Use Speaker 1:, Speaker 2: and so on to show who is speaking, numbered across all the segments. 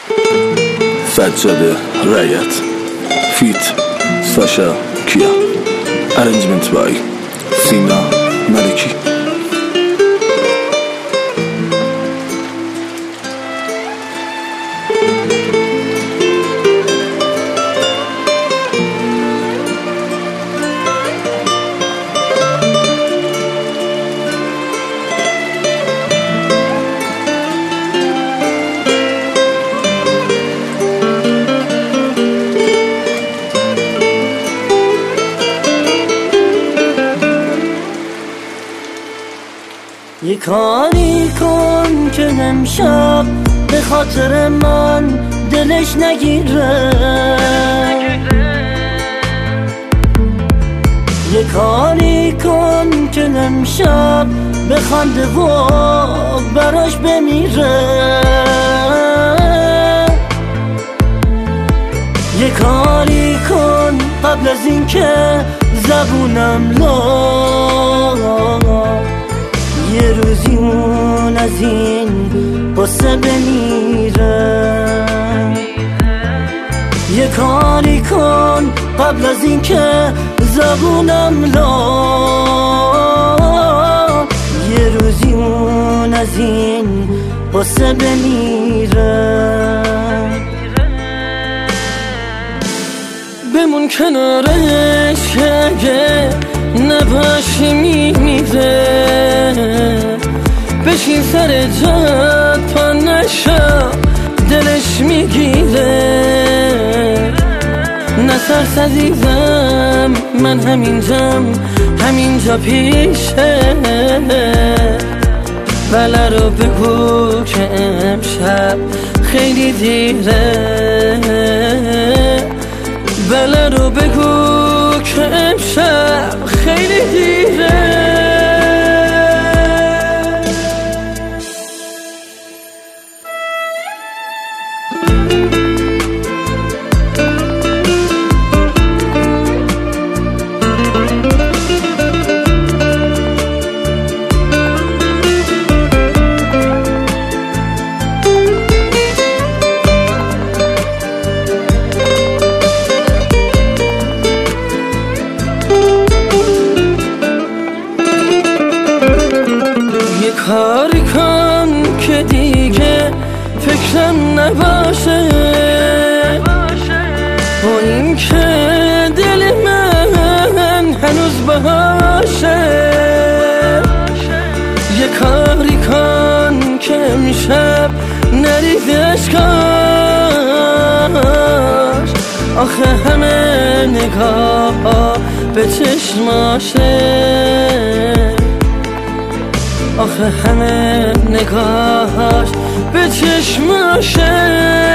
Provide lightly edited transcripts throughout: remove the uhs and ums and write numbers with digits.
Speaker 1: سجاده رایت فیت ساشا کیا ارنجمنت بای سینا ملکی.
Speaker 2: یه کاری کن که امشب به خاطر من دلش نگیره، یه کاری کن که امشب بخنده و براش بمیره، یه کاری کن قبل از این که زبونم یه روزی اون از این قصه بمیره، یه کاری کن قبل از این که زبونم یه روزی اون از این قصه بمیره. بمون کنارش که اگه نباشی میمیره، بشین سر جات پا نشو دلش میگیره، نترس عزیزم من همینجا پیشه، بله رو بگو که امشب خیلی دیره، بله رو بگو که امشب خیلی دیره. کاری کن که دیگه فکرم نباشه، با این که دل من هنوز باشه، یه کاری کن که امشب نریزی اشکاش، آخه همه نگاه به چشماشه، آخه همه نگاهاش به چشماشه.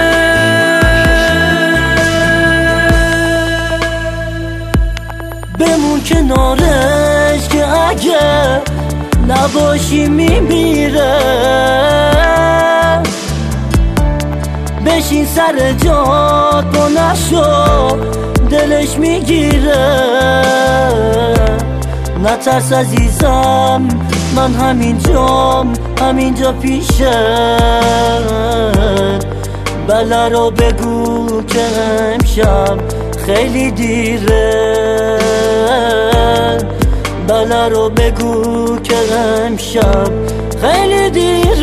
Speaker 2: بمون کنارش که اگه نباشی میمیره، بشین سر جات و نشو دلش میگیره، نترس عزیزم من همینجا پیشه، بله رو بگو که امشب خیلی دیره، بله رو بگو که امشب خیلی دیره.